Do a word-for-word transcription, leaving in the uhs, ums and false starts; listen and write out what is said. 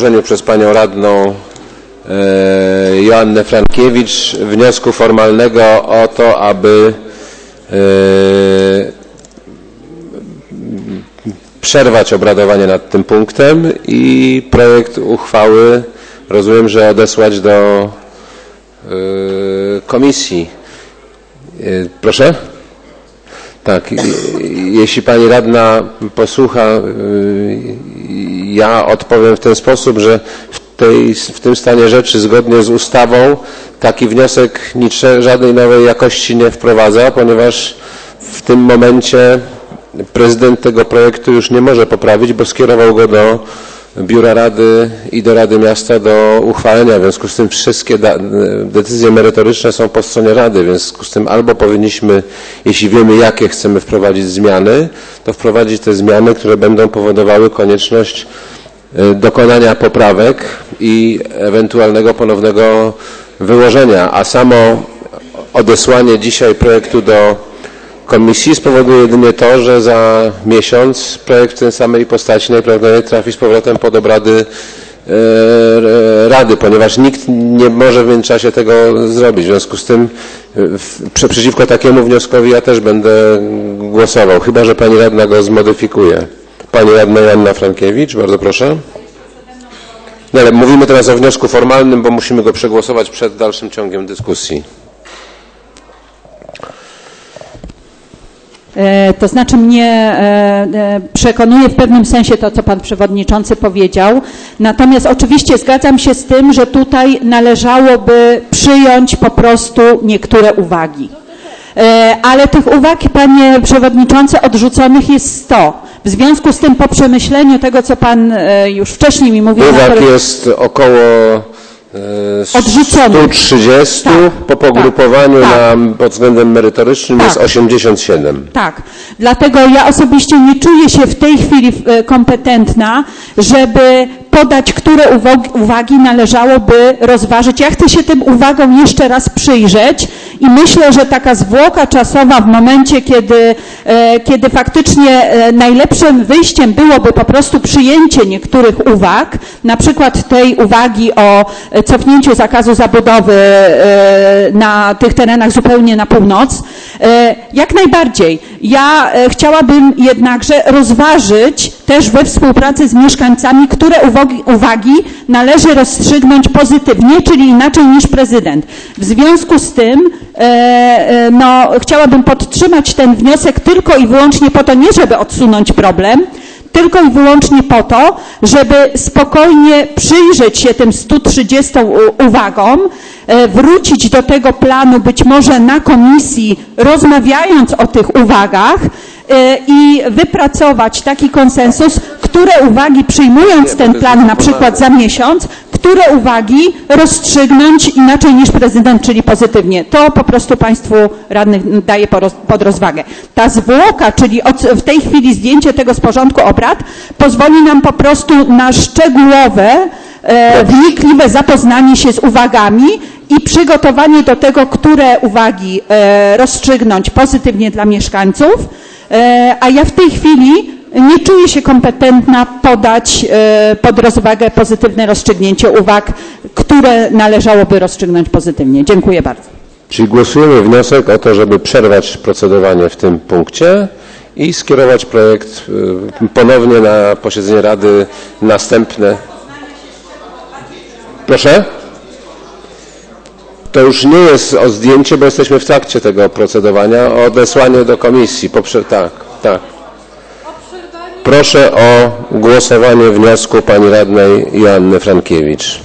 złożeniu przez panią radną e, Joannę Frankiewicz wniosku formalnego o to, aby e, przerwać obradowanie nad tym punktem i projekt uchwały, rozumiem, że odesłać do e, komisji. E, proszę? Tak, jeśli pani radna posłucha, ja odpowiem w ten sposób, że w, tej, w tym stanie rzeczy zgodnie z ustawą taki wniosek nicze, żadnej nowej jakości nie wprowadza, ponieważ w tym momencie prezydent tego projektu już nie może poprawić, bo skierował go do Biura Rady i do Rady Miasta do uchwalenia. W związku z tym wszystkie decyzje merytoryczne są po stronie Rady. W związku z tym albo powinniśmy, jeśli wiemy, jakie chcemy wprowadzić zmiany, to wprowadzić te zmiany, które będą powodowały konieczność dokonania poprawek i ewentualnego ponownego wyłożenia. A samo odesłanie dzisiaj projektu do komisji spowoduje jedynie to, że za miesiąc projekt w tej samej postaci najprawdopodobniej trafi z powrotem pod obrady e, Rady, ponieważ nikt nie może w międzyczasie tego zrobić. W związku z tym w, przeciwko takiemu wnioskowi ja też będę głosował, chyba że pani radna go zmodyfikuje. Pani radna Joanna Frankiewicz, bardzo proszę. No, ale mówimy teraz o wniosku formalnym, bo musimy go przegłosować przed dalszym ciągiem dyskusji. To znaczy mnie przekonuje w pewnym sensie to, co pan przewodniczący powiedział. Natomiast oczywiście zgadzam się z tym, że tutaj należałoby przyjąć po prostu niektóre uwagi. Ale tych uwag, panie przewodniczący, odrzuconych jest sto. W związku z tym po przemyśleniu tego, co pan już wcześniej mi mówił... Uwag jest około sto trzydzieści, tak, po pogrupowaniu tak, tak. na, pod względem merytorycznym tak. jest osiemdziesiąt siedem. Tak, dlatego ja osobiście nie czuję się w tej chwili kompetentna, żeby podać, które uwagi należałoby rozważyć. Ja chcę się tym uwagom jeszcze raz przyjrzeć i myślę, że taka zwłoka czasowa w momencie, kiedy, kiedy faktycznie najlepszym wyjściem byłoby po prostu przyjęcie niektórych uwag, na przykład tej uwagi o cofnięciu zakazu zabudowy na tych terenach zupełnie na północ. Jak najbardziej. Ja chciałabym jednakże rozważyć też we współpracy z mieszkańcami, które uwagi, uwagi należy rozstrzygnąć pozytywnie, czyli inaczej niż prezydent. W związku z tym no, chciałabym podtrzymać ten wniosek tylko i wyłącznie po to, nie żeby odsunąć problem, tylko i wyłącznie po to, żeby spokojnie przyjrzeć się tym stu trzydziestu uwagom, wrócić do tego planu być może na komisji, rozmawiając o tych uwagach i wypracować taki konsensus, które uwagi przyjmując ten plan na przykład za miesiąc, które uwagi rozstrzygnąć inaczej niż prezydent, czyli pozytywnie. To po prostu państwu radnych daję pod rozwagę. Ta zwłoka, czyli w tej chwili zdjęcie tego z porządku obrad pozwoli nam po prostu na szczegółowe, e, wnikliwe zapoznanie się z uwagami i przygotowanie do tego, które uwagi e, rozstrzygnąć pozytywnie dla mieszkańców, e, a ja w tej chwili nie czuję się kompetentna podać e, pod rozwagę pozytywne rozstrzygnięcie uwag, które należałoby rozstrzygnąć pozytywnie. Dziękuję bardzo. Czyli głosujemy wniosek o to, żeby przerwać procedowanie w tym punkcie i skierować projekt y, ponownie na posiedzenie Rady następne. Proszę? To już nie jest o zdjęcie, bo jesteśmy w trakcie tego procedowania, o odesłanie do komisji. Poprze tak, tak. Proszę o głosowanie wniosku pani radnej Joanny Frankiewicz.